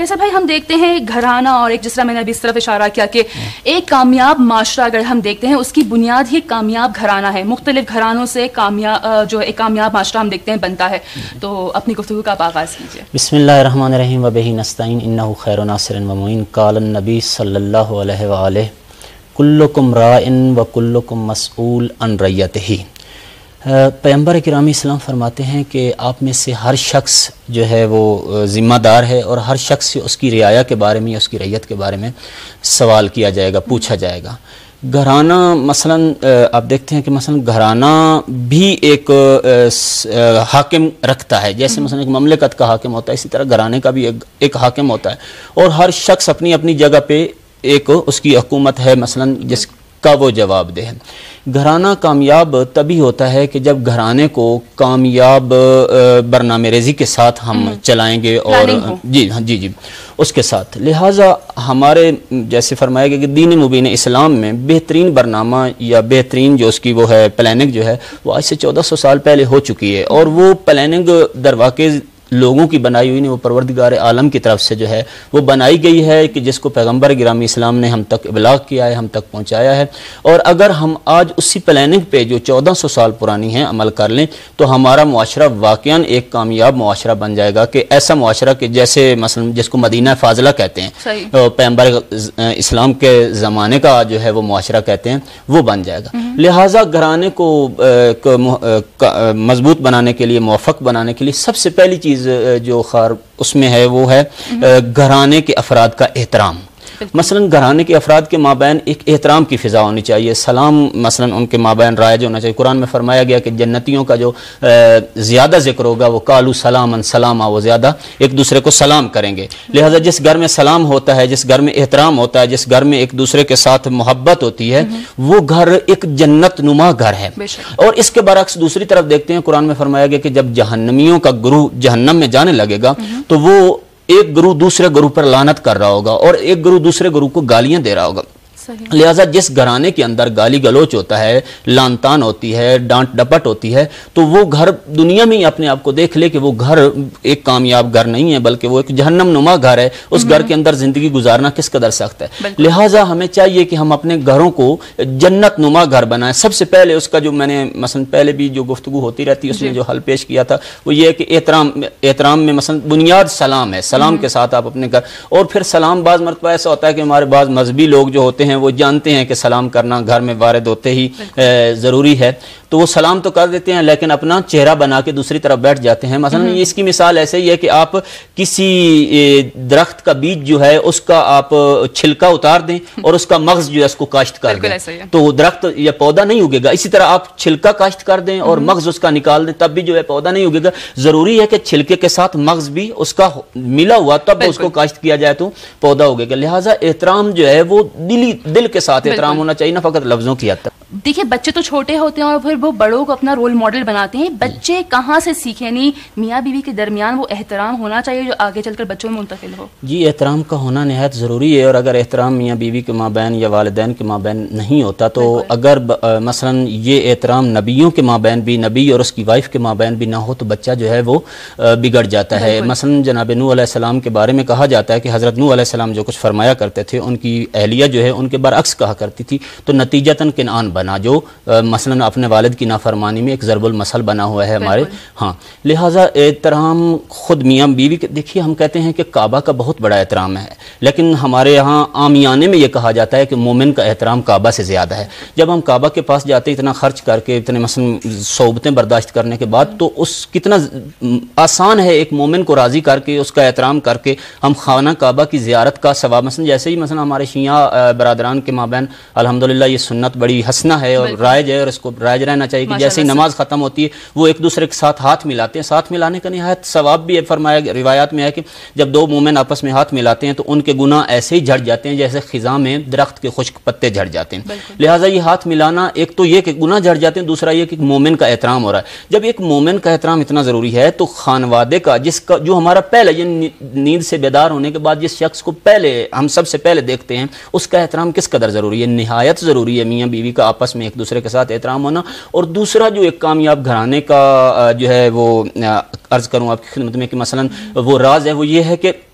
जैसे भाई हम देखते हैं घराना और एक जिस तरह मैंने अभी इस तरफ इशारा किया कि एक कामयाब माशरा अगर हम देखते हैं उसकी बुनियाद ही कामयाब घराना है। मुख्तलिफ घरानों से जो एक कामयाब माशरा हम देखते हैं बनता है। तो अपनी गुफ्तगू का आप आगाज़ कीजिए। बिस्मिल्लाहिर्रहमानिर्रहीम व बिही नस्तईन इन्नहु खैरुन नासिरुन व मुईन क़ाल नबी सल्लल्लाहु अलैहि व आलिहि कुल्लुकुम राइन व कुल्लुकुम मसऊल अन रय्यतिही। पैगम्बर किराम इस्लाम फरमाते हैं कि आप में से हर शख्स जो है वो ज़िम्मेदार है और हर शख्स से उसकी रियाया के बारे में या उसकी रैयत के बारे में सवाल किया जाएगा, पूछा जाएगा। घराना मसलन आप देखते हैं कि मसलन घराना भी एक हाकिम रखता है। जैसे मसलन एक ममलकत का हाकिम होता है, इसी तरह घराने का भी एक हाकिम होता है और हर शख्स अपनी अपनी जगह पे एक उसकी हुकूमत है मसलन जिसका वो जवाब दे है। घराना कामयाब तभी होता है कि जब घराने को कामयाब बरनामे रेजी के साथ हम चलाएंगे और जी उसके साथ। लिहाजा हमारे जैसे फरमाया गया कि दीन मुबीन इस्लाम में बेहतरीन बरनामा या बेहतरीन जो उसकी वो है प्लानिंग जो है वो आज से 1400 साल पहले हो चुकी है और वो प्लानिंग दरवाके लोगों की बनाई हुई नहीं, वो परवरदिगार आलम की तरफ से जो है वो बनाई गई है कि जिसको पैगंबर गिरामी इस्लाम ने हम तक इबलाग किया है, हम तक पहुंचाया है। और अगर हम आज उसी प्लानिंग पे जो 1400 साल पुरानी है अमल कर लें तो हमारा मुआशरा वाकयान एक कामयाब मुआशरा बन जाएगा। कि ऐसा मुआशरा कि जैसे मसलन जिसको मदीना फाजिला कहते हैं, पैगंबर इस्लाम के ज़माने का जो है वो मुआशरा कहते हैं, वो बन जाएगा। लिहाजा घराने को मजबूत बनाने के लिए, मुवफ़्फ़क़ बनाने के लिए सबसे पहली चीज़ जो खार उसमें है वो है घराने के अफराद का एहतराम। मसलन घराने के अफराद के माबैन एक एहतराम की फ़िज़ा होनी चाहिए। सलाम मसलन उनके माबैन राइज होना चाहिए। कुरान में फरमाया गया कि जन्नतियों का जो ज़्यादा जिक्र होगा वो कालू सलामन सलामा, वो ज़्यादा एक दूसरे को सलाम करेंगे। लिहाजा जिस घर में सलाम होता है, जिस घर में एहतराम होता है, जिस घर में एक दूसरे के साथ मोहब्बत होती है, वो घर एक जन्नत नुमा घर है। और इसके बरक्स दूसरी तरफ देखते हैं, कुरान में फरमाया गया कि जब जहन्नमियों का गुरूह जहन्नम में जाने लगेगा तो वो एक गुरु दूसरे गुरु पर लानत कर रहा होगा और एक गुरु दूसरे गुरु को गालियां दे रहा होगा। लिहाजा जिस घराने के अंदर गाली गलोच होता है, लानतान होती है, डांट डपट होती है, तो वो घर दुनिया में ही अपने आप को देख ले कि वो घर एक कामयाब घर नहीं है बल्कि वो एक जहन्नम नुमा घर है। उस घर के अंदर जिंदगी गुजारना किस कदर सख्त है। लिहाजा हमें चाहिए कि हम अपने घरों को जन्नत नुमा घर बनाएं। सबसे पहले उसका जो मैंने मसलन पहले भी जो गुफ्तगू होती रहती है उसमें जो हल पेश किया था वो ये है कि एहतराम में मसलन बुनियाद सलाम है। सलाम के साथ आप अपने घर, और फिर सलाम बाज़ मरतबा ऐसा होता है कि हमारे बाज़ मजहबी लोग जो होते हैं वो जानते हैं कि सलाम करना घर में वारिद होते ही ज़रूरी है, तो वो सलाम तो कर देते हैं लेकिन अपना चेहरा बना के दूसरी तरफ बैठ जाते हैं। मसलन ये इसकी मिसाल ऐसे ही है कि आप किसी दरख्त का बीज जो है उसका आप छिलका उतार दें और उसका मग़ज़ जो है उसको काश्त कर दें तो दरख्त या पौधा नहीं उगेगा। इसी तरह आप छिलका काश्त कर दें और मग़ज़ उसका निकाल दें तब भी जो है पौधा नहीं उगेगा। ज़रूरी है कि छिलके के साथ मग़ज़ भी उसका मिला हुआ तब उसको काश्त किया जाए तो पौधा उगेगा। लिहाजा एहतराम जो है वो दिल के साथ एहतराम होना चाहिए, ना फकत लफ्जों की हद तक। देखिए बच्चे तो छोटे होते हैं और फिर वो बड़ों को अपना रोल मॉडल बनाते हैं। बच्चे कहाँ से सीखें? नहीं मियाँ बीवी के दरमियान वो एहतराम होना चाहिए जो आगे चलकर बच्चों में मुंतकिल हो। जी एहतराम का होना निहायत ज़रूरी है। और अगर एहतराम मियाँ बीवी के माबैन या वालिदैन के माबैन नहीं होता तो अगर मसलन ये एहतराम नबियों के माबैन भी, नबी और उसकी वाइफ के माबैन भी ना हो तो बच्चा जो है वो बिगड़ जाता है। मसलन जनाब नूह अलैहिस्सलाम के बारे में कहा जाता है कि हज़रत नूह अलैहिस्सलाम जो कुछ फरमाया करते थे उनकी अहलिया जो है उनके बरअक्स कहा करती थी। तो नतीजतन किनान बना जो मसलन अपने वालिद की नाफरमानी में एक ज़रबुल मसल बना हुआ है हमारे। हाँ, लिहाजा एहतराम खुद मियाँ बीवी के, देखिए हम कहते हैं कि काबा का बहुत बड़ा एहतराम है लेकिन हमारे यहाँ आमियाने में ये कहा जाता है कि मोमिन का एहतराम काबा से ज़्यादा है। जब हम काबा के पास जाते हैं इतना खर्च करके, इतने मसलन सोबतें बर्दाश्त करने के बाद, तो उस कितना आसान है एक मोमिन को राज़ी करके उसका एहतराम करके हम खाना काबा की ज़ियारत का सवाब, मसलन जैसे ही मसलन हमारे शिया बरादरान के माबैन अल्हम्दुलिल्लाह ये सुन्नत बड़ी हसना है और राइज है और इसको राइज रहना चाहिए कि जैसे ही नमाज खत्म होती है वो एक दूसरे के साथ हाथ मिलाते हैं। साथ मिलाने का निहायत सवाब भी है। फरमाया रिवायात में है कि जब दो मोमिन आपस में हाथ मिलाते हैं तो उनके गुनाह ऐसे ही झड़ जाते हैं जैसे खिजा में दरख्त के खुश्क पत्ते झड़ जाते हैं। लिहाजा ये हाथ मिलाना, एक तो ये कि गुनाह झड़ जाते हैं, दूसरा ये कि मोमिन का एहतराम हो रहा है। जब एक मोमिन का एहतराम इतना ज़रूरी है तो खानवादे का, जिसका जो हमारा पहले ये नींद से बेदार होने के बाद जिस शख्स को पहले हम सबसे पहले देखते हैं उसका एहतराम किस कदर ज़रूरी है। निहायत ज़रूरी है मियाँ बीवी का आपस में एक दूसरे के साथ एहतराम होना। और दूसरा जो एक कामयाब घराने का जो है वो अर्ज़ करूँ आपकी खिदमत में कि मसलन वो राज है वो ये है कि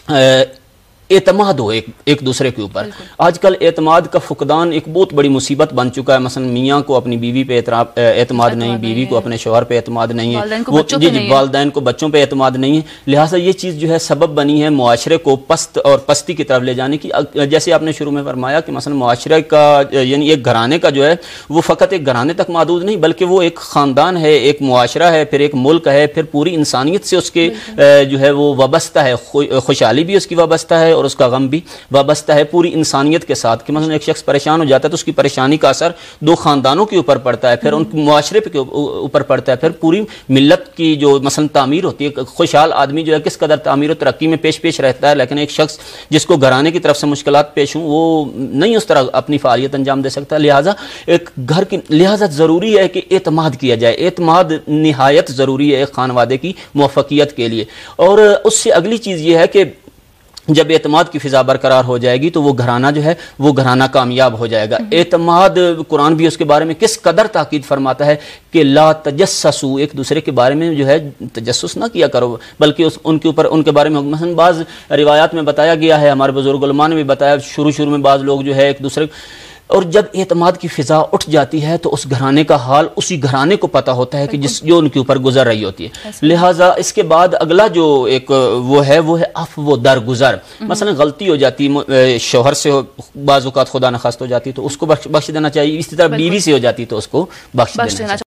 اعتماد ہو ایک دوسرے کے اوپر. آج کل اعتماد کا فقدان ایک بہت بڑی مصیبت بن چکا ہے. مثلا میاں کو اپنی بیوی پہ اعتماد نہیں, بیوی کو اپنے شوہر پہ اعتماد نہیں ہے, والدین کو بچوں پہ اعتماد نہیں ہے. لہٰذا یہ چیز جو ہے سبب بنی ہے معاشرے کو پست اور پستی کی طرف لے جانے کی. جیسے آپ نے شروع میں فرمایا کہ مثلا معاشرے کا یعنی ایک گھرانے کا جو ہے وہ فقط ایک گھرانے تک محدود نہیں, بلکہ وہ ایک خاندان ہے, ایک معاشرہ ہے, پھر ایک ملک ہے, پھر پوری انسانیت سے اس کے جو ہے وہ وابستہ ہے. خوشحالی بھی اس کی وابستہ ہے اور اس کا غم بھی وابستہ ہے پوری انسانیت کے ساتھ. کہ مثلا ایک شخص پریشان ہو جاتا ہے تو اس کی پریشانی کا اثر دو خاندانوں کے اوپر پڑتا ہے, پھر ان معاشرے کے اوپر پڑتا ہے, پھر پوری ملت کی جو مثلا تعمیر ہوتی ہے. خوشحال آدمی جو ہے کس قدر تعمیر و ترقی میں پیش رہتا ہے, لیکن ایک شخص جس کو گھرانے کی طرف سے مشکلات پیش ہوں وہ نہیں اس طرح اپنی فعالیت انجام دے سکتا. لہٰذا ایک گھر کی لہٰذا ضروری ہے کہ اعتماد کیا جائے. اعتماد نہایت ضروری ہے ایک خانوادے کی موفقیت کے لیے. اور اس سے اگلی چیز یہ ہے کہ جب اعتماد کی فضا برقرار ہو جائے گی تو وہ گھرانہ جو ہے وہ گھرانہ کامیاب ہو جائے گا. اعتماد قرآن بھی اس کے بارے میں کس قدر تاکید فرماتا ہے کہ لا تجسسوا, ایک دوسرے کے بارے میں جو ہے تجسس نہ کیا کرو, بلکہ ان کے بارے میں مثلا بعض روایات میں بتایا گیا ہے, ہمارے بزرگ علماء نے بھی بتایا شروع میں بعض لوگ جو ہے ایک دوسرے, اور جب اعتماد کی فضا اٹھ جاتی ہے تو اس گھرانے کا حال اسی گھرانے کو پتہ ہوتا ہے کہ جو ان کے اوپر گزر رہی ہوتی ہے. لہٰذا اس کے بعد اگلا جو ایک وہ ہے عفو درگزر. مثلا غلطی ہو جاتی شوہر سے بعض اوقات خدا نخواست ہو جاتی تو اس کو بخش دینا چاہیے, اسی طرح بیوی سے ہو جاتی تو اس کو بخش دینا چاہیے.